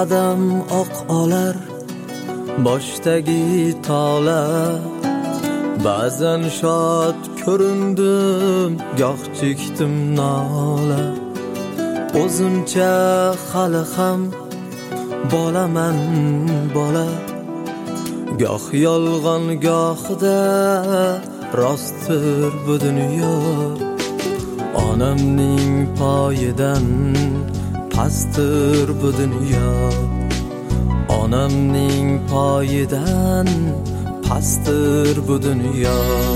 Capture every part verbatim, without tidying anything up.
qadam oq olar boshdagi tola. Ba'zan shod ko'rindim, goh chekdim nola. O'zimcha hali ham bolaman bola. Goh yolg'on gohida rostdir bu dunyo. Onamning poyidan pastdir bu dunyo. Onamning poyidan pastdir bu dunyo.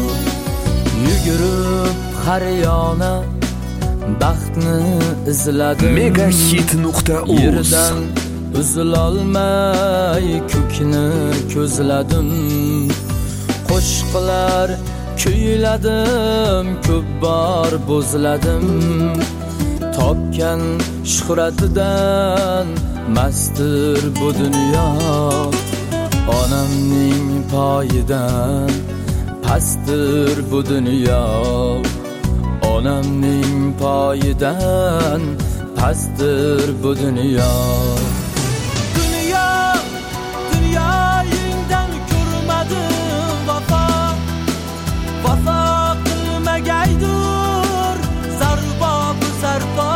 Yugurib har yana baxtni izladim. megahit nuqta uz Yerdan uzilolmay ko'kni ko'zladim. Qo'shiqlar kuyladim, ko'p bor bo'zladim. Topgan shuhratidan mastir bu dunyo. Onamning poyidan pastdir bu dunyo. Onamning poyidan pastdir bu dunyo. Dunyo, dunyoyingdan ko'rmadim vafo. Vafo qilmagaydur zarbo bu zarbo.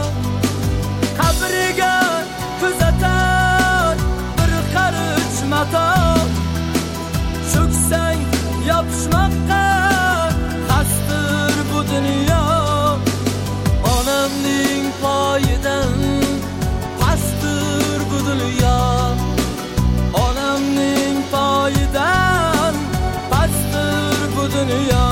Qabriga kuzatar bir qarich mato. Cho'ksang yopishmoqqa xastir bu dunyo. Onamning poyidan pastdir bu dunyo. Onamning poyidan pastdir bu dunyo.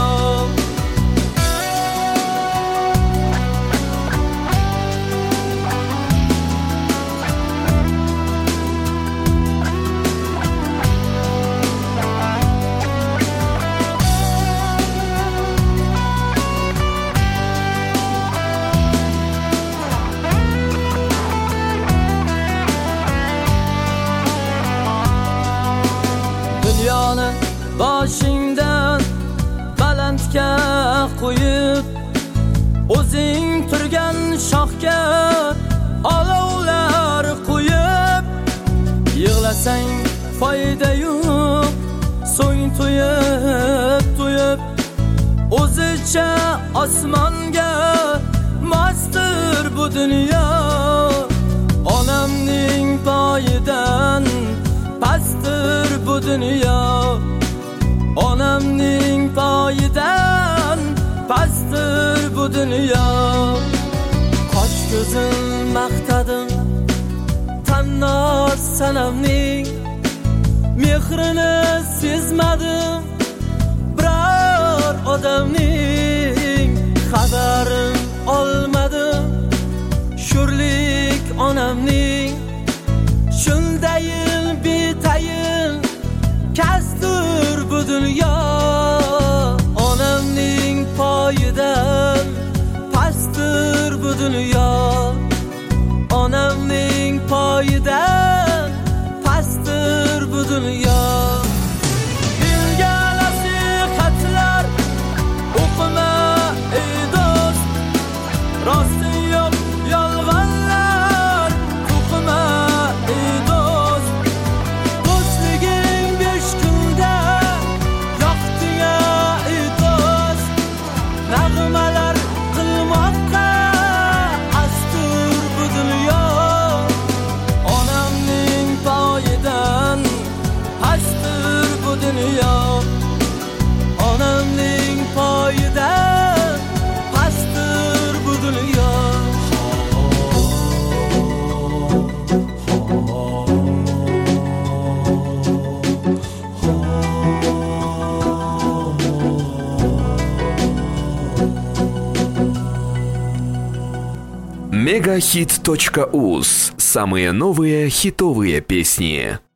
Dunyoni boshingdan balandga qo'yib, o'zing turgan shoxga olovlar qo'yib, yig'lasang foyda yo'q, so'ng to'yib to'yib o'zicha osmonga mastir bu dunyo. Onamning poyidan pastdir bu dunyo. Onamning poyidan pastdir bu dunyo. Qosh ko'zim maqtadim tannoz sanamning. Mehrini sezmadim biror odamning. Xabarim olmadim sho'rlik onamning. Shundayin betayin kastur bu dunyo. Onamning poyidan pastdir bu dunyo. Onamning poyidan pastdir bu dunyo. Dilga nasihatlar o'qima ey do'st. Rosti yo'q yolg'onlar to'qima ey do'st. Do'stliging besh kunda yo'qdiga ey do'st. Nag'malar qilmoqqa astur bu dunyo. Onamning poyidan pastdir bu dunyo. Onamning poyidan pastdir bu dunyo. megahit точка уз. Самые новые хитовые песни.